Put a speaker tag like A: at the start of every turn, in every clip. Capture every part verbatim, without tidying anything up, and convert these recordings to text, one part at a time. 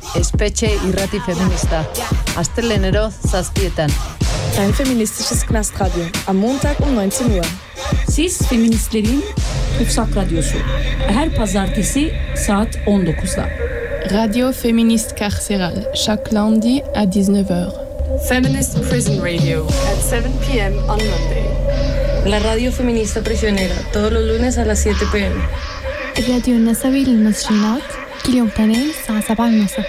A: Espetxe irrati feminista. Astelehenero zazpietan.
B: Ein feministisches Knastradio. Am Montag um neunzehn Uhr.
C: Siz feministlerin Tutsak Radyosu. Her pazartesi saat on dokuzda.
D: Radio féministe carcérale, chaque lundi à dix-neuf heures.
E: Feminist Prison Radio at seven p.m. on Monday.
F: La radio feminista prisionera, todos los lunes a las siete p.m.
G: راديو النسوي للمسجونات كل يوم اثنين الساعة سبعة ونص.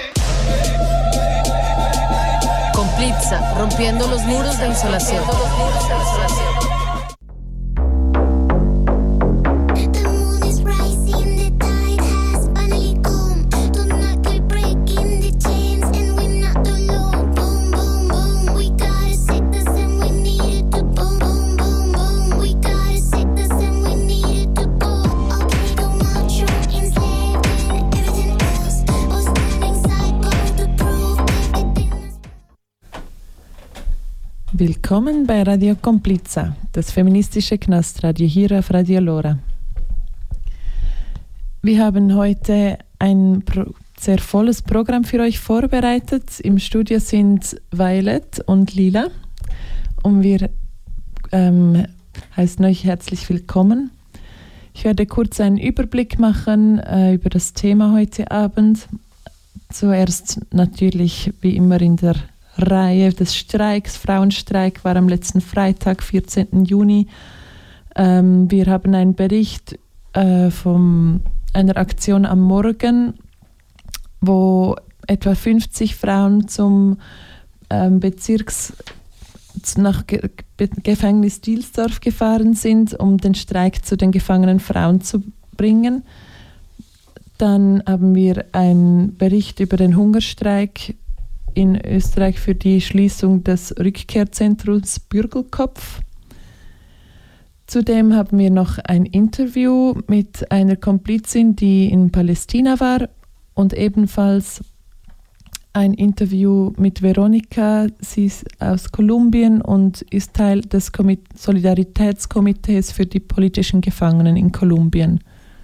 A: Complitza, rompiendo los muros de insolación.
H: Willkommen bei Radio Complitza, das feministische Knastradio hier auf Radio Lora. Wir haben heute ein pro- sehr volles Programm für euch vorbereitet. Im Studio sind Violet und Lila und wir ähm, heißen euch herzlich willkommen. Ich werde kurz einen Überblick machen äh, über das Thema heute Abend. Zuerst natürlich wie immer in der Reihe des Streiks. Frauenstreik war am letzten Freitag, vierzehnten Juni. Ähm, wir haben einen Bericht äh, von einer Aktion am Morgen, wo etwa fünfzig Frauen zum ähm, Bezirks nach Ge- Gefängnis Dielsdorf gefahren sind, um den Streik zu den gefangenen Frauen zu bringen. Dann haben wir einen Bericht über den Hungerstreik in Österreich für die Schließung des Rückkehrzentrums Bürgelkopf. Zudem haben wir noch ein Interview mit einer Komplizin, die in Palästina war, und ebenfalls ein Interview mit Veronika. Sie ist aus Kolumbien und ist Teil des Komit- Solidaritätskomitees für die politischen Gefangenen in Kolumbien.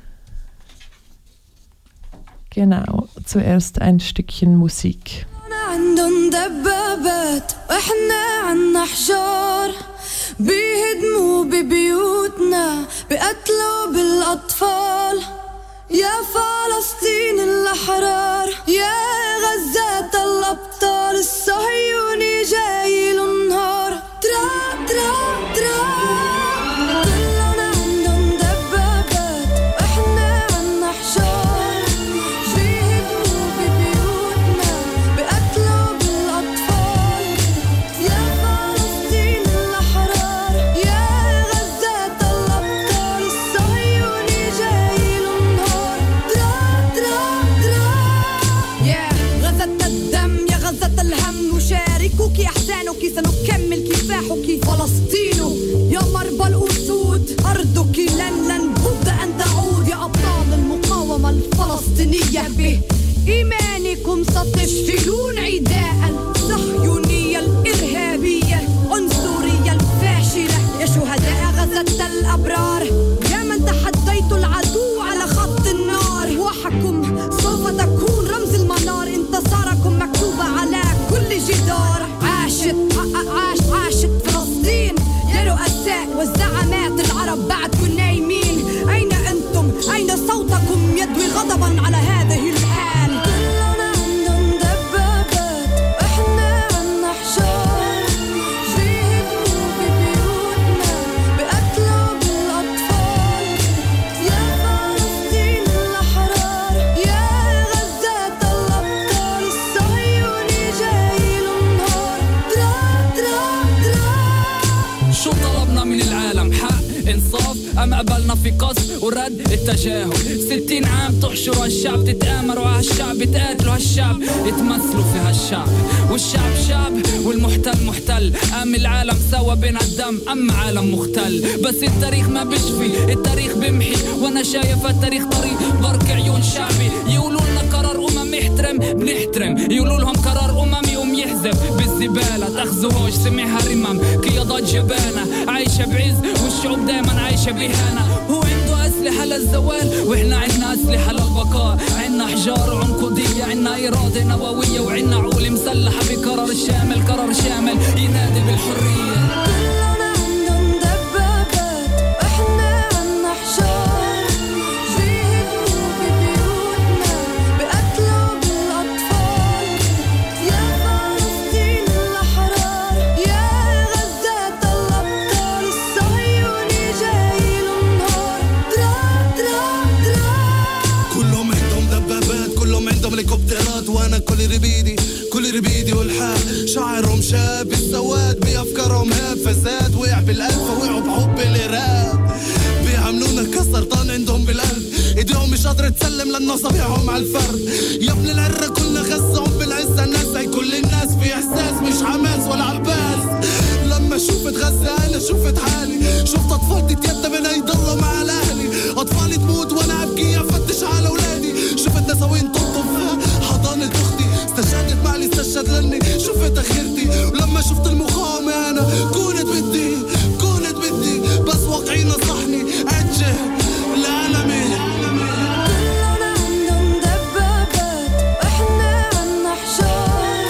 H: Genau, zuerst ein Stückchen Musik.
I: عندن دبابات واحنا عنا حجار بيهدموا ببيوتنا بقتلوا بالاطفال يا فلسطين الاحرار يا غزة الابطال الصهيوني جاي النهار ترا ترا ترا كلنا عندن دبابات واحنا عنا حجار بيهدموا ببيوتنا بقتلوا بالاطفال يا فلسطين الاحرار يا غزة الابطال الصهيوني جاي النهار ترا ترا ترا يا غزة الدم يا غزة الهم نشاركك احزانك سنكمل كفاحك فلسطين يا مربى الاسود ارضك لن لن بد ان تعود يا ابطال المقاومة الفلسطينية بإيمانكم ستفشلون عداء الصهيونية الإرهابية العنصرية الفاشلة يا شهداء غزة الأبرار يا من تحديتوا العدو على خط النار وحكم سوف تكون رمز المنار انتصاركم مكتوبة على كل جدار عاشت عاش عاشت فلسطين يا رؤساء والزعامات العرب بعدكم نايمين أين أنتم أين صوتكم يدوي غضبا على هذه الحال كلنا عندن دبابات احنا عنا حجار بيهدموا ببيوتنا بقتلوا بالاطفال يا فلسطين الاحرار يا غزة الابطال الصهيوني جاي النهار ترا ترا ترا
J: شو طلبنا من العالم؟ حق انصاف ام قبلنا في قص ورد التجاهل؟ ستين عام تحشروا هالشعب تتآمروا هالشعب تقاتلوا هالشعب يتمثلوا في هالشعب والشعب شعب والمحتل محتل قام العالم سوا بين الدم ام عالم مختل بس التاريخ ما بيشفي التاريخ بيمحي وانا شايف التاريخ طريق برك عيون شعبي يقولوا لنا قرار اممي احترم بنحترم يقولوا لهم قرار اممي قوم يحذف بالزبالة تاخذوهوش سمعها رمم قيادات جبانة عايشة بعز والشعوب دايما عايشة بهانة عنده أسلحة للزوال وإحنا عنا أسلحة للبقاء عنا حجار وعنقودية عنا إرادة نووية وعنا عقول مسلحة بقرار شامل قرار شامل ينادي بالحرية.
I: كلنا عندهم دبابات واحنا عنا حشار بيهدموا ببيوتنا بقتلوا بالأطفال. يا فلسطين الأحرار يا غزة الأبطال الصهيوني جايله النهار. درا درا درا
K: كلهم عندهم دبابات كلهم عندهم هليكوبترات وانا كل ربيدي كل ربيدي والحال شعرهم شاب السواد بأفكارهم هاب فساد وقع بالقلب وقعوا بحب الإرهاب بيعملونا كسرطان عندهم بالقلب ايديهم مش قادرة تسلم للنصابيعهم على الفرد. يا ابن العرة كلنا غزهم بالعزة الناس هي كل الناس في إحساس مش حماس ولا عباس. لما شفت غزة أنا شفت حالي شفت أطفال تتيتم من يضلوا مع الأهلي أطفالي تموت وأنا أبكي أفتش على أولادي. شفت نساوين تنطف حضانة أختي استشهدت معلي استشهد لني شفت أخيرتي. ولما شفت المقاومة أنا كنت بدي كنت بدي بس واقعي نصحني أتجه لعالمي.
I: كلنا عندهم دبابات واحنا عنا حشار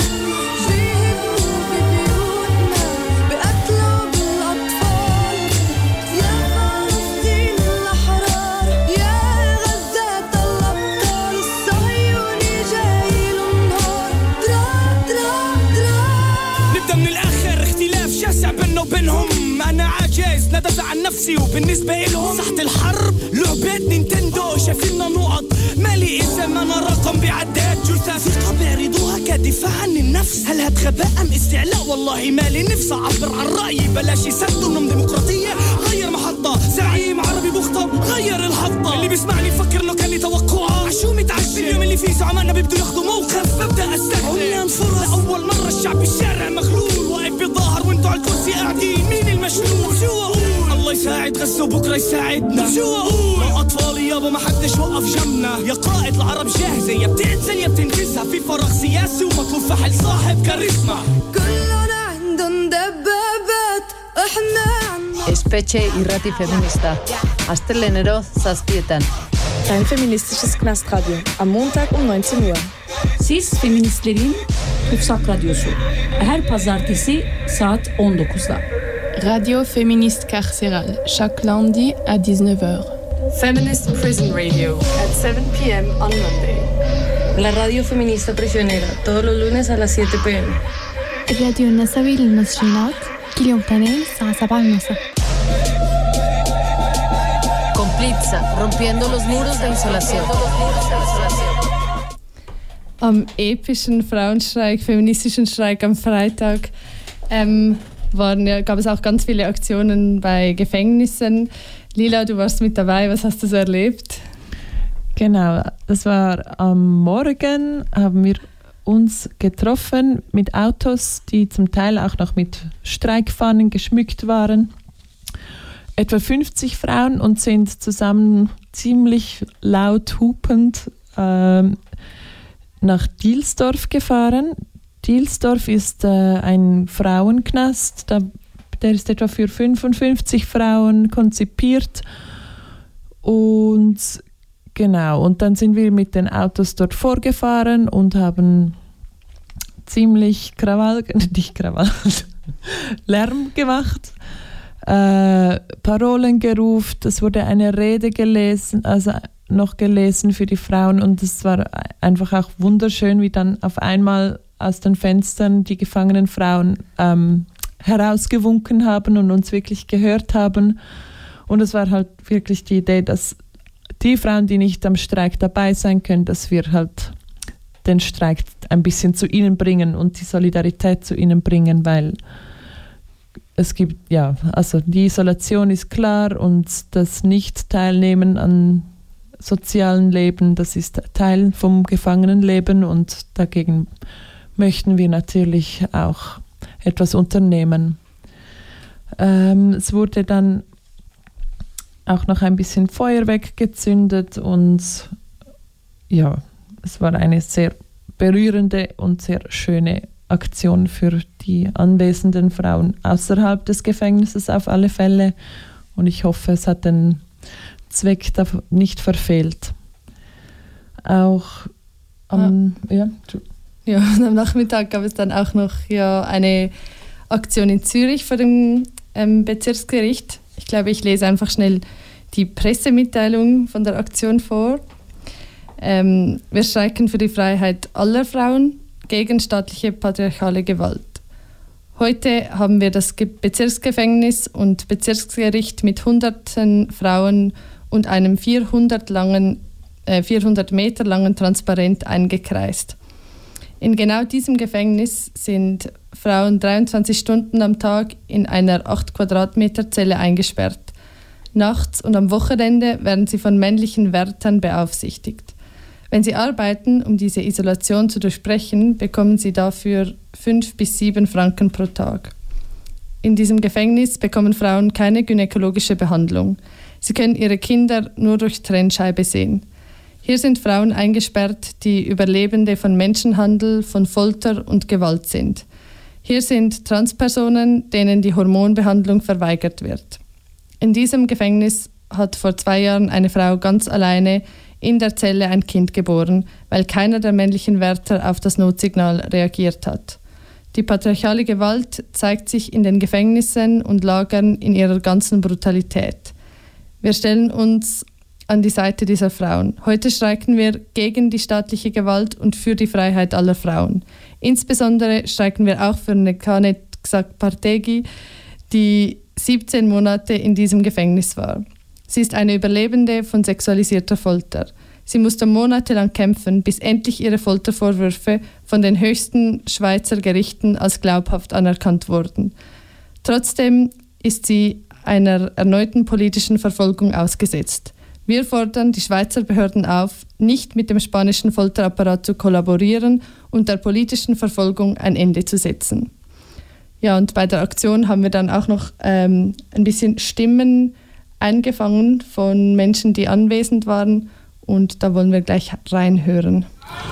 I: بيهدموا ببيوتنا بقتلوا بالأطفال. يا فلسطين الأحرار يا غزة الأبطال الصهيوني جايله النهار. درا درا درا
J: نبدأ من الآخر اختلاف شاسع بيننا وبينهم. أنا عاجز لا دافع عن نفسي وبالنسبة إلهم ساحة الحرب لعبة نينتندو شايفيننا نقط مالي إذا ما أنا رقم بعداد جثث ثقة بيعرضوها كدفاع عن النفس. هل هاد غباء أم استعلاء والله مالي نفسي أعبر عن رأيي بلاش يسدوا إنهم ديمقراطية. غير محطة زعيم عربي مخطب غير الحطة اللي بيسمعني يفكر إنه كان لي توقعات عشو متعجب اليوم اللي فيه زعمائنا بيبدوا ياخدوا موقف ببدأ أستخدم فرص. لأول مرة الشعب بالشارع مغلول واقف بظاهر وانتو على الكرسي قاعدين مين المشلول. شو أقول الله يساعد غزة وبكرة يساعدنا. شو أقول لو أطفالي يابا ما حدش وقف جنبنا. يا قائد العرب جاهزة يا بتنزل يا بتنجزها في فراغ سياسي ومطلوب فحل صاحب كاريزما.
I: كلنا عندهم دبابات واحنا عنا
A: Espetxe irrati feminista. Astelehenero zazpietan.
B: Ein feministisches Knastradio am Montag um neunzehn Uhr.
C: Siz Feministlerin Tutsak Radyosu. Her pazartesi saat on dokuzda.
D: Radio féministe carcérale, chaque lundi à dix-neuf heures.
E: Feminist Prison Radio at seven p.m. on Monday.
F: La radio feminista prisionera, todos los lunes a las siete p m.
G: راديو النسوي للمسجونات كل يوم اثنين الساعة سبعة ونص.
A: Compliza, rompiendo los muros de insolación.
D: Am epischen Frauenstreik, feministischen Streik am Freitag ähm, waren, ja, gab es auch ganz viele Aktionen bei Gefängnissen. Lila, du warst mit dabei, was hast du so erlebt?
H: Genau, das war am Morgen, haben wir uns getroffen mit Autos, die zum Teil auch noch mit Streikfahnen geschmückt waren. Etwa fünfzig Frauen und sind zusammen ziemlich laut hupend ähm, nach Dielsdorf gefahren. Dielsdorf ist äh, ein Frauenknast, da, der ist etwa für fünfundfünfzig Frauen konzipiert. Und genau, und dann sind wir mit den Autos dort vorgefahren und haben ziemlich Krawall, nicht Krawall, Lärm gemacht. Äh, Parolen gerufen, es wurde eine Rede gelesen, also noch gelesen für die Frauen und es war einfach auch wunderschön, wie dann auf einmal aus den Fenstern die gefangenen Frauen ähm, herausgewunken haben und uns wirklich gehört haben und es war halt wirklich die Idee, dass die Frauen, die nicht am Streik dabei sein können, dass wir halt den Streik ein bisschen zu ihnen bringen und die Solidarität zu ihnen bringen, weil es gibt, ja, also die Isolation ist klar und das Nicht-Teilnehmen an sozialen Leben, das ist Teil vom Gefangenenleben und dagegen möchten wir natürlich auch etwas unternehmen. Ähm, es wurde dann auch noch ein bisschen Feuerwerk gezündet und ja, es war eine sehr berührende und sehr schöne Aktion für die anwesenden Frauen außerhalb des Gefängnisses auf alle Fälle und ich hoffe, es hat den Zweck nicht verfehlt. Auch am, ja.
D: Ja, und am Nachmittag gab es dann auch noch ja, eine Aktion in Zürich vor dem ähm, Bezirksgericht. Ich glaube, ich lese einfach schnell die Pressemitteilung von der Aktion vor. Ähm, wir streiken für die Freiheit aller Frauen gegen staatliche patriarchale Gewalt. Heute haben wir das Ge- Bezirksgefängnis und Bezirksgericht mit hunderten Frauen und einem vierhundert, langen, äh, vierhundert Meter langen Transparent eingekreist. In genau diesem Gefängnis sind Frauen dreiundzwanzig Stunden am Tag in einer acht Quadratmeter Zelle eingesperrt. Nachts und am Wochenende werden sie von männlichen Wärtern beaufsichtigt. Wenn sie arbeiten, um diese Isolation zu durchbrechen, bekommen sie dafür fünf bis sieben Franken pro Tag. In diesem Gefängnis bekommen Frauen keine gynäkologische Behandlung. Sie können ihre Kinder nur durch Trennscheibe sehen. Hier sind Frauen eingesperrt, die Überlebende von Menschenhandel, von Folter und Gewalt sind. Hier sind Transpersonen, denen die Hormonbehandlung verweigert wird. In diesem Gefängnis hat vor zwei Jahren eine Frau ganz alleine in der Zelle ein Kind geboren, weil keiner der männlichen Wärter auf das Notsignal reagiert hat. Die patriarchale Gewalt zeigt sich in den Gefängnissen und Lagern in ihrer ganzen Brutalität. Wir stellen uns an die Seite dieser Frauen. Heute streiken wir gegen die staatliche Gewalt und für die Freiheit aller Frauen. Insbesondere streiken wir auch für Nekane Xhakpartegi, die siebzehn Monate in diesem Gefängnis war. Sie ist eine Überlebende von sexualisierter Folter. Sie musste monatelang kämpfen, bis endlich ihre Foltervorwürfe von den höchsten Schweizer Gerichten als glaubhaft anerkannt wurden. Trotzdem ist sie einer erneuten politischen Verfolgung ausgesetzt. Wir fordern die Schweizer Behörden auf, nicht mit dem spanischen Folterapparat zu kollaborieren und der politischen Verfolgung ein Ende zu setzen. Ja, und bei der Aktion haben wir dann auch noch ähm, ein bisschen Stimmen eingefangen von Menschen, die anwesend waren, und da wollen wir gleich reinhören.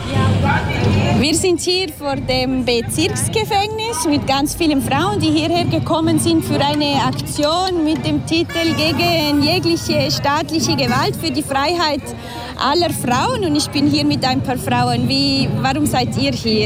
L: Wir sind hier vor dem Bezirksgefängnis mit ganz vielen Frauen, die hierher gekommen sind für eine Aktion mit dem Titel gegen jegliche staatliche Gewalt für die Freiheit aller Frauen. Und ich bin hier mit ein paar Frauen. Wie, warum seid ihr hier?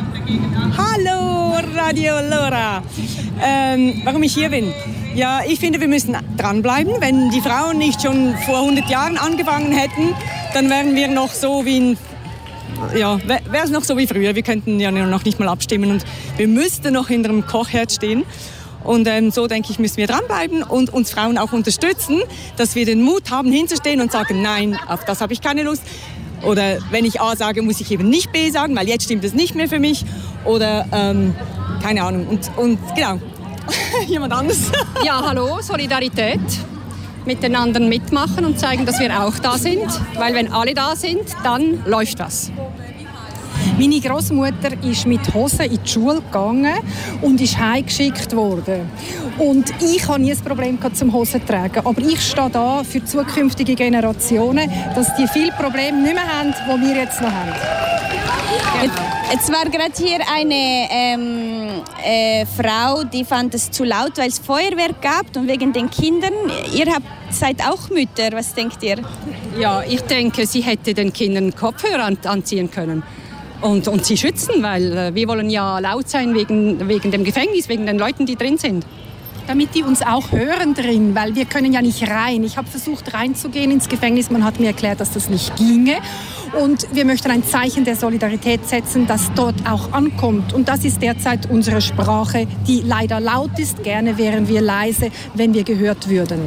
M: Hallo Radio Lora. Ähm, warum ich hier bin? Ja, ich finde, wir müssen dranbleiben. Wenn die Frauen nicht schon vor hundert Jahren angefangen hätten, dann wären wir noch so wie in Ja, wäre es noch so wie früher. Wir könnten ja noch nicht mal abstimmen und wir müssten noch hinter dem Kochherd stehen. Und ähm, so, denke ich, müssen wir dranbleiben und uns Frauen auch unterstützen, dass wir den Mut haben, hinzustehen und sagen, nein, auf das habe ich keine Lust. Oder wenn ich A sage, muss ich eben nicht B sagen, weil jetzt stimmt es nicht mehr für mich. Oder, ähm, keine Ahnung. Und, und genau, jemand anderes.
N: Ja, hallo, Solidarität. Miteinander mitmachen und zeigen, dass wir auch da sind. Weil wenn alle da sind, dann läuft das.
O: Meine Großmutter ist mit Hosen in die Schule gegangen und ist heimgeschickt worden. Und ich hatte nie ein Problem zum Hosen tragen. Aber ich stehe da für zukünftige Generationen, dass die viele Probleme nicht mehr haben, die wir jetzt noch haben.
L: Genau. Jetzt war gerade hier eine ähm, äh, Frau, die fand es zu laut, weil es Feuerwerk gab und wegen den Kindern. Ihr habt, seid auch Mütter, was denkt ihr?
N: Ja, ich denke, sie hätte den Kindern Kopfhörer an, anziehen können und, und sie schützen, weil äh, wir wollen ja laut sein wegen, wegen dem Gefängnis, wegen den Leuten, die drin sind.
O: Damit die uns auch hören drin, weil wir können ja nicht rein. Ich habe versucht reinzugehen ins Gefängnis, man hat mir erklärt, dass das nicht ginge. Und wir möchten ein Zeichen der Solidarität setzen, das dort auch ankommt. Und das ist derzeit unsere Sprache, die leider laut ist. Gerne wären wir leise, wenn wir gehört würden.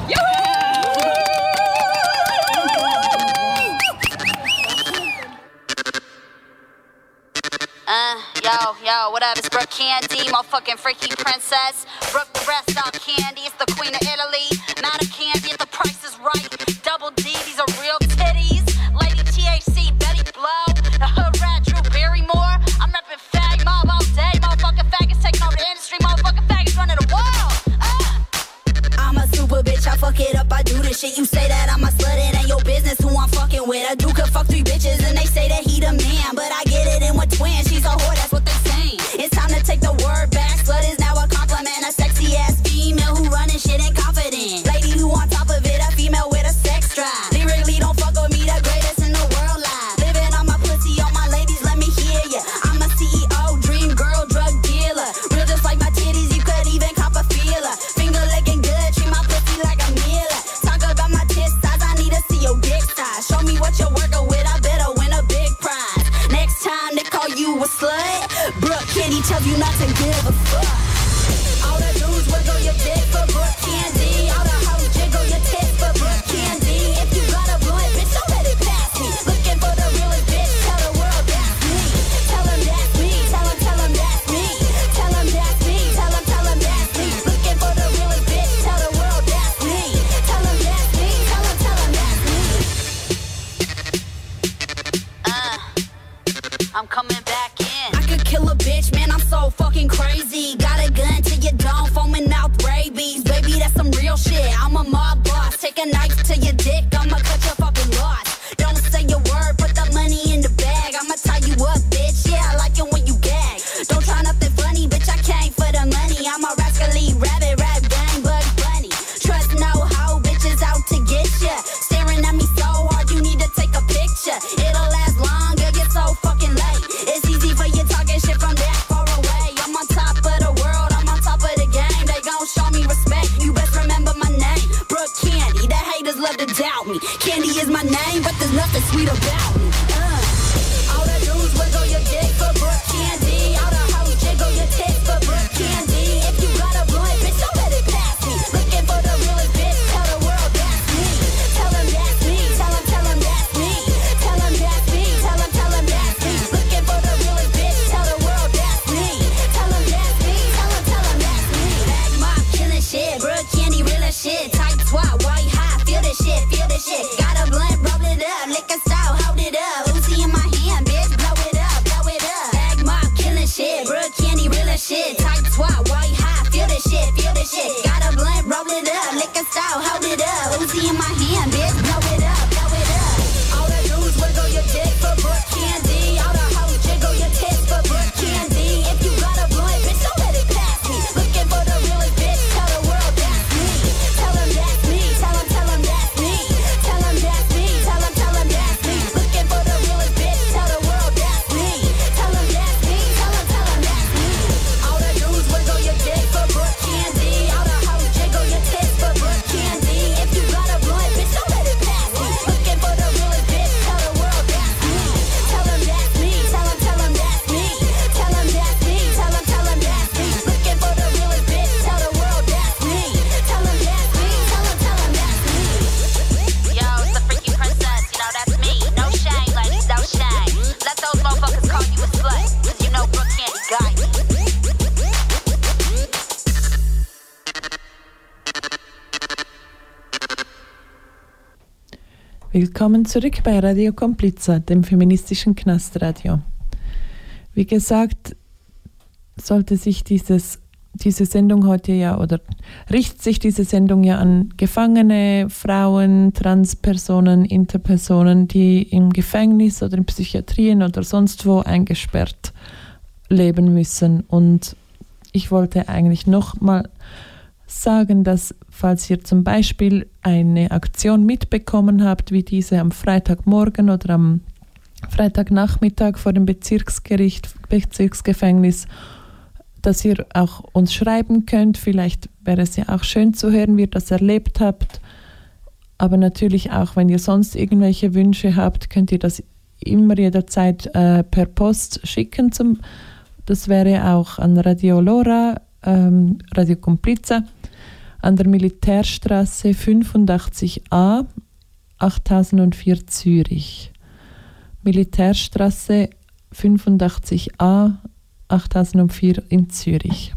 P: Uh, yo, yo, what up, it's Brooke Candy, motherfucking freaky princess. Brooke the rest out candy, it's the queen of Italy. Not a candy if the price is right. Double D, these are real titties. Lady T H C, Betty Blow. The hood rat, Drew Barrymore. I'm reppin' fag mob all day. Motherfucking faggots taking over the industry. Motherfucking faggots running the world. Uh.
I: I'm a super bitch, I fuck it up, I do this shit. You say that I'm a slut, it ain't your business who I'm fucking with. A dude could fuck three bitches and they say that he the man. But I get it in with twins, she's a whore, that's what they saying. It's time to take the word back, slut is now a compliment. A sexy ass female who running shit and confident. Lady who on top of it, a female with a sex drive. Lyrically Candy tells you not to give a fuck. All the dudes wiggle your dick for Brooke Candy. All the hoes jiggle your tits for Brooke Candy. If you got a blunt, bitch, don't let it pass me. Looking for the realest bitch, tell the world that's me. Tell them that's me, tell them, tell them that's me. Tell them that's me, tell them, tell them that's me. Looking for the realest bitch, tell the world that's me. Tell them that's me, tell them, tell them that's me.
P: Uh, I'm coming back in.
I: I could kill a bitch, man, I'm so fucking crazy. Got a gun to your dome, foaming out rabies. Baby, that's some real shit, I'm a mob boss. Take a knife to your dick, I'ma cut your fucking loss. Don't say your word, put the money in the bag. I'ma tie you up, bitch, yeah, I like it when you gag. Don't try nothing funny, bitch, I came for the money. I'm a rascally rabbit, rap gang, Bugs Bunny. Trust no hoe, bitches out to get ya. Staring at me so hard, you need to take a picture. It'll last long, you'll get so fucking late. It's easy for you talking shit from that far away. I'm on top of the world, I'm on top of the game. They gon' show me respect, you best remember my name. Brooke Candy, the haters love to doubt me. Candy is my name, but there's nothing sweet about me. Uh. All the dudes wiggle your dick for Brooke Candy. All the hoes jiggle your tits for Brooke Candy. If you got a blunt, bitch, don't let it pass me. Looking for the realest bitch, tell the world that's me. Tell them that's me, tell them, tell them that's me. Tell them that's me, tell them, tell them that's me. Looking for the realest bitch, tell the world that's me. Tell them that's me, tell them, tell them that's me. Bag mob, killing shit, Brooke Candy, real as shit. Tight twat, white high, feel this shit, feel this shit. Got a blunt, roll it up, liquor style, hold it up. Uzi in my hand, bitch, blow it up, blow it up. Bag mob, killing shit, Brooke Candy, real as shit. Tight twat, white high, feel this shit, feel this shit. Got a blunt, roll it up, liquor style, hold it up. Uzi in my hand, bitch, blow it up, blow it up. All the dudes wiggle your dick for Brooke Candy. All the hoes jiggle your tits for Brooke Candy. If you got a blunt, bitch, don't let it pass me. Looking for the realest bitch, tell the world that's me. Tell them that's me, tell them, tell them that's me. Tell them that's me, tell them, tell them that's me. Looking for the realest bitch, tell the world that's me. Tell them that's me, tell them, tell them that's me. All the dudes wiggle your dick for Brooke Candy. All the hoes jiggle your tits for Brooke Candy. If you got a blunt, bitch, don't let it pass me. Looking for the realest bitch, tell the world that's me. Tell them that's me, tell them, tell them that's me. Tell them that's me, tell them, tell them that's me. Looking for the realest bitch, tell the world that's me. Tell them that's me, tell them, tell them that's me.
P: Yo, it's the freaky princess, you know that's me. No shame, ladies, no shame. Let those motherfuckers call you a slut, cause you know Brooke Candy got you.
H: Willkommen zurück bei Radio Kompliza, dem feministischen Knastradio. Wie gesagt, sollte sich dieses, diese Sendung heute ja, oder richtet sich diese Sendung ja an Gefangene, Frauen, Transpersonen, Interpersonen, die im Gefängnis oder in Psychiatrien oder sonst wo eingesperrt leben müssen. Und ich wollte eigentlich noch mal sagen, dass falls ihr zum Beispiel eine Aktion mitbekommen habt, wie diese am Freitagmorgen oder am Freitagnachmittag vor dem Bezirksgericht, Bezirksgefängnis, dass ihr auch uns schreiben könnt. Vielleicht wäre es ja auch schön zu hören, wie ihr das erlebt habt. Aber natürlich auch, wenn ihr sonst irgendwelche Wünsche habt, könnt ihr das immer jederzeit äh, per Post schicken. Zum, das wäre auch an Radio Lora, ähm, Radio Kompliza, an der Militärstraße fünfundachtzig a, achttausendvier Zürich. Militärstraße fünfundachtzig a, achttausendvier in Zürich.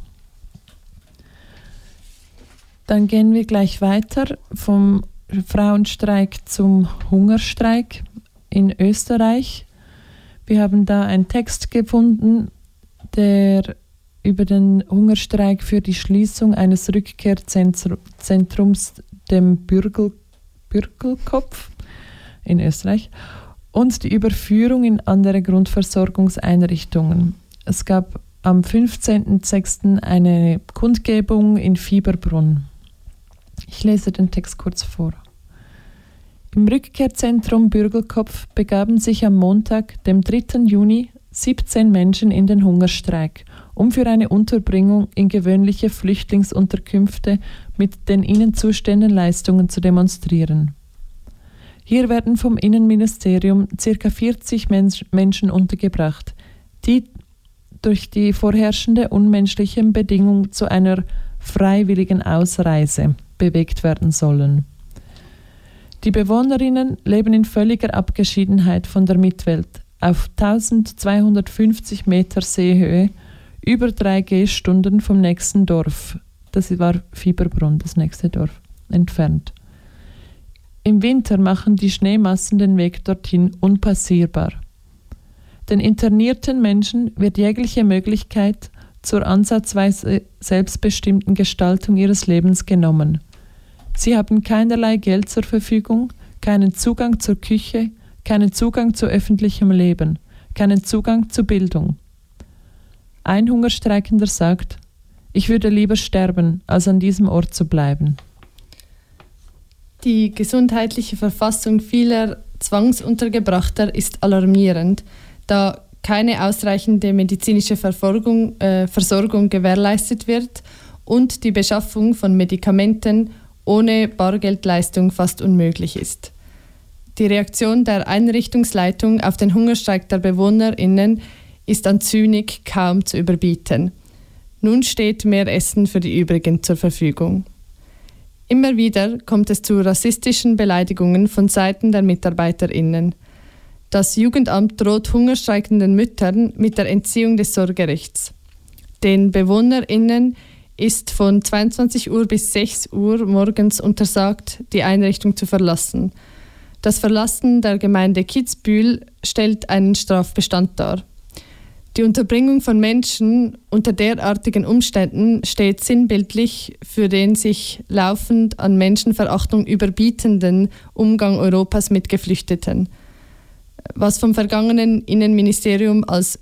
H: Dann gehen wir gleich weiter vom Frauenstreik zum Hungerstreik in Österreich. Wir haben da einen Text gefunden, der über den Hungerstreik für die Schließung eines Rückkehrzentrums, dem Bürgel, Bürgelkopf in Österreich, und die Überführung in andere Grundversorgungseinrichtungen. Es gab am fünfzehnten sechsten eine Kundgebung in Fieberbrunn. Ich lese den Text kurz vor. Im Rückkehrzentrum Bürgelkopf begaben sich am Montag, dem dritten Juni, siebzehn Menschen in den Hungerstreik, um für eine Unterbringung in gewöhnliche Flüchtlingsunterkünfte mit den ihnen zustehenden Leistungen zu demonstrieren. Hier werden vom Innenministerium ca. vierzig Mensch, Menschen untergebracht, die durch die vorherrschende unmenschliche Bedingung zu einer freiwilligen Ausreise bewegt werden sollen. Die Bewohnerinnen leben in völliger Abgeschiedenheit von der Mitwelt auf eintausendzweihundertfünfzig Meter Seehöhe, über drei Gehstunden vom nächsten Dorf, das war Fieberbrunn, das nächste Dorf, entfernt. Im Winter machen die Schneemassen den Weg dorthin unpassierbar. Den internierten Menschen wird jegliche Möglichkeit zur ansatzweise selbstbestimmten Gestaltung ihres Lebens genommen. Sie haben keinerlei Geld zur Verfügung, keinen Zugang zur Küche, keinen Zugang zu öffentlichem Leben, keinen Zugang zu Bildung. Ein Hungerstreikender sagt, ich würde lieber sterben, als an diesem Ort zu bleiben.
D: Die gesundheitliche Verfassung vieler Zwangsuntergebrachter ist alarmierend, da keine ausreichende medizinische Versorgung, äh, Versorgung gewährleistet wird und die Beschaffung von Medikamenten ohne Bargeldleistung fast unmöglich ist. Die Reaktion der Einrichtungsleitung auf den Hungerstreik der BewohnerInnen ist an Zynik kaum zu überbieten. Nun steht mehr Essen für die übrigen zur Verfügung. Immer wieder kommt es zu rassistischen Beleidigungen von Seiten der MitarbeiterInnen. Das Jugendamt droht hungerstreikenden Müttern mit der Entziehung des Sorgerechts. Den BewohnerInnen ist von zweiundzwanzig Uhr bis sechs Uhr morgens untersagt, die Einrichtung zu verlassen. Das Verlassen der Gemeinde Kitzbühel stellt einen Strafbestand dar. Die Unterbringung von Menschen unter derartigen Umständen steht sinnbildlich für den sich laufend an Menschenverachtung überbietenden Umgang Europas mit Geflüchteten. Was vom vergangenen Innenministerium als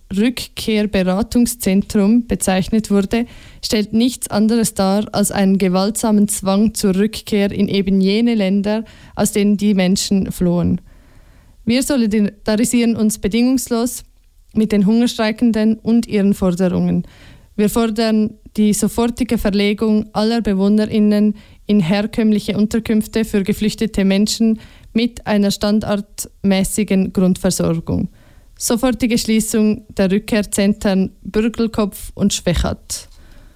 D: Rückkehrberatungszentrum bezeichnet wurde, stellt nichts anderes dar als einen gewaltsamen Zwang zur Rückkehr in eben jene Länder, aus denen die Menschen flohen. Wir solidarisieren uns bedingungslos mit den Hungerstreikenden und ihren Forderungen. Wir fordern die sofortige Verlegung aller BewohnerInnen in herkömmliche Unterkünfte für geflüchtete Menschen mit einer standardmäßigen Grundversorgung. Sofortige Schließung der Rückkehrzentren Bürgelkopf und Schwechat.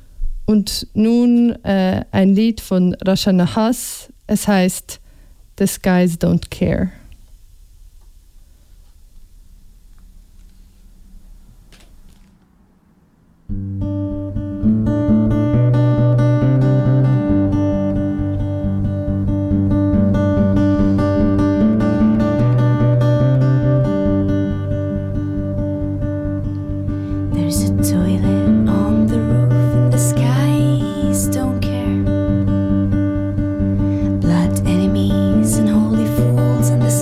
D: Und nun äh, ein Lied von Rasha Nahas. Es heißt The Skies Don't Care.
I: Blood enemies and holy fools, and the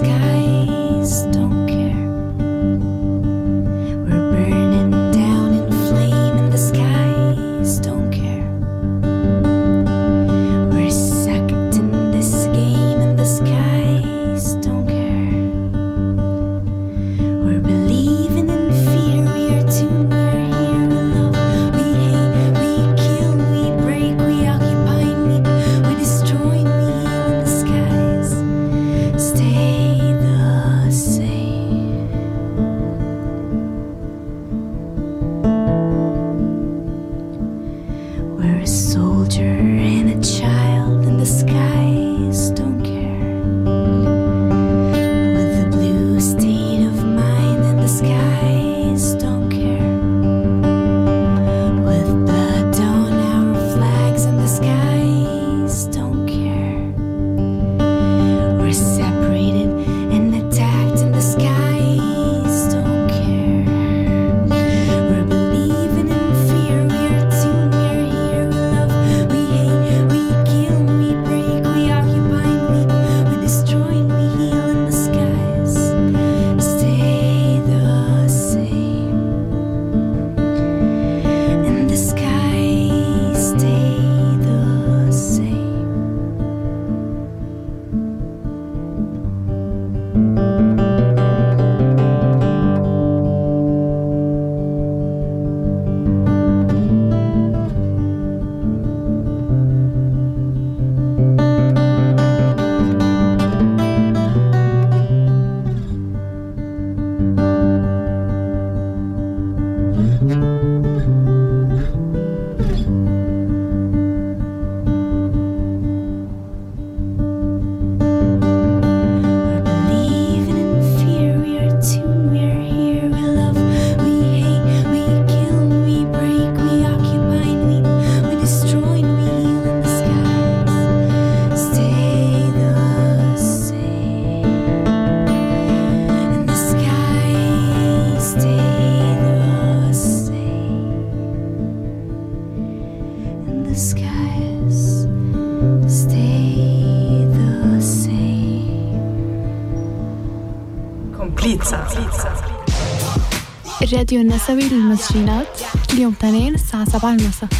G: الراديو النسوي للمسجونات كل يوم اثنين الساعة سبعة المساء.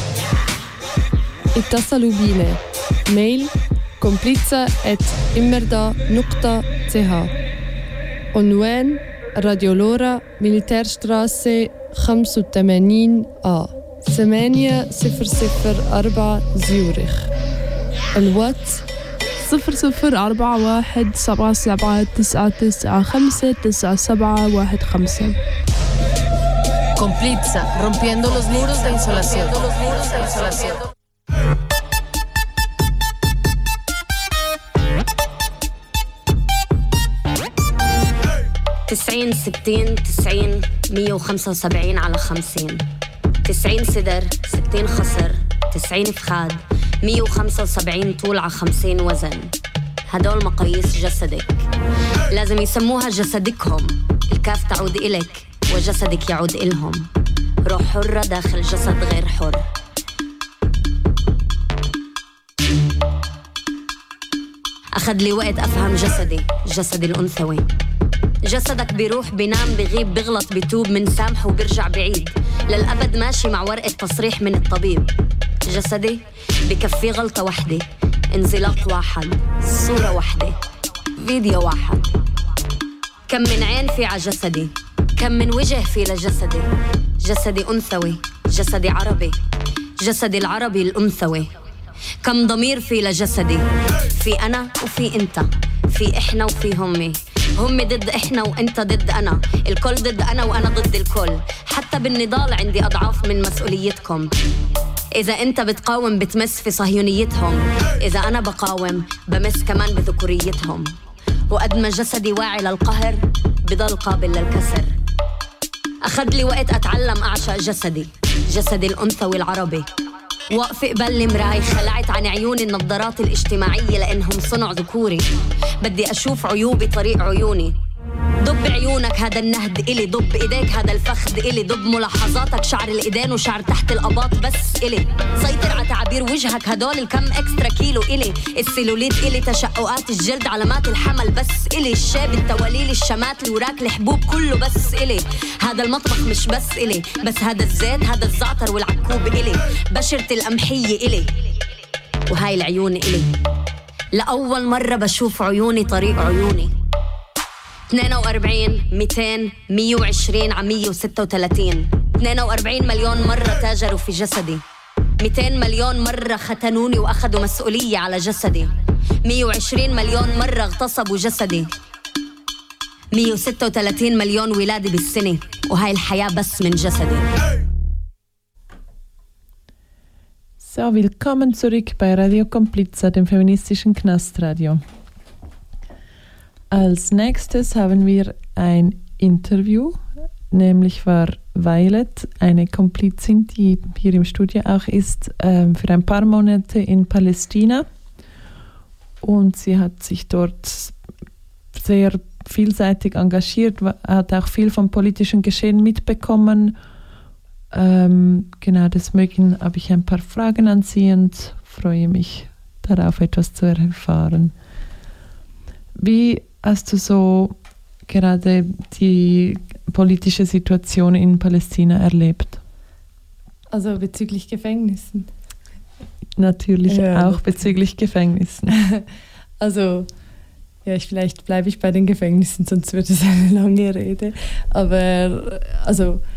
D: اتصلوا بينا ميل كومبليتسا آت إمردا نقطة تي ها. عنوان راديو لورا ميليتيرشتراسة خمسة وثمانين آ ثمانية صفر صفر أربعة زيورخ. الواتس
B: صفر صفر أربعة واحد سبعة سبعة تسعة تسعة خمسة تسعة سبعة واحد خمسة.
A: Complitza, rompiendo los muros de insolación. Los muros de insolación.
Q: تسعين ستين تسعين مية وخمسة وسبعين على خمسين. تسعين صدر ستين خصر تسعين فخاد مية وخمسة وسبعين طول على خمسين وزن. هدول مقاييس جسدك، لازم يسموها جسدكهم. الكاف تعود إلك وجسدك يعود إلهم. روح حرة داخل جسد غير حر. أخذ لي وقت أفهم جسدي، جسدي الأنثوي. جسدك بيروح بينام بغيب بغلط بيتوب من سامح وبرجع بعيد للأبد، ماشي مع ورقة تصريح من الطبيب. جسدي بكفي غلطة وحدة، انزلاق واحد، صورة واحدة، فيديو واحد. كم من عين في على جسدي، كم من وجه في لجسدي. جسدي أنثوي، جسدي عربي، جسدي العربي الأنثوي. كم ضمير في لجسدي، في أنا وفي أنت، في إحنا وفي همي. هم ضد إحنا وأنت ضد أنا، الكل ضد أنا وأنا ضد الكل. حتى بالنضال عندي أضعاف من مسؤوليتكم. إذا أنت بتقاوم بتمس في صهيونيتهم، إذا أنا بقاوم بمس كمان بذكوريتهم. وقد ما جسدي واعي للقهر بضل قابل للكسر. أخذ لي وقت أتعلم أعشق جسدي، جسدي الأنثوي العربي. واقفة قبل مراي خلعت عن عيوني النظارات الاجتماعية لأنهم صنع ذكوري. بدي أشوف عيوبي طريق عيوني. ضب عيونك هذا النهد إلي، ضب إيديك هذا الفخذ إلي، ضب ملاحظاتك شعر الإيدين وشعر تحت الأباط بس إلي. سيطر على تعابير وجهك هدول الكم إكسترا كيلو إلي. السيلوليت إلي، تشققات الجلد، علامات الحمل بس إلي. الشاب التواليل الشمات اللي وراك الحبوب كله بس إلي. هذا المطبخ مش بس إلي، بس هذا الزيت هذا الزعتر والعكوب إلي. بشرة القمحية إلي، وهاي العيون إلي. لأول مرة بشوف عيوني طريق عيوني. اثنين وأربعين مئتين مية وعشرين على مية وستة وثلاثين. اثنين وأربعين مليون مرة تاجروا في جسدي. مئتين مليون مرة ختنوني وأخذوا مسؤولية على جسدي. مية وعشرين مليون مرة اغتصبوا جسدي. مية وستة وثلاثين مليون ولادة بالسنة، وهاي الحياة بس من جسدي.
H: So, willkommen zurück bei Radio Komplitza, dem feministischen Knastradio. Als nächstes haben wir ein Interview, nämlich war Violet, eine Komplizin, die hier im Studio auch ist, ähm, für ein paar Monate in Palästina. Und sie hat sich dort sehr vielseitig engagiert, hat auch viel vom politischen Geschehen mitbekommen. Ähm, genau deswegen habe ich ein paar Fragen an sie und freue mich darauf, etwas zu erfahren. Wie hast du so gerade die politische Situation in Palästina erlebt?
D: Also bezüglich Gefängnissen?
H: Natürlich
D: ja,
H: auch bezüglich Gefängnissen.
D: Also, ja, ich, vielleicht bleibe ich bei den Gefängnissen, sonst wird es eine lange Rede. Aber, also,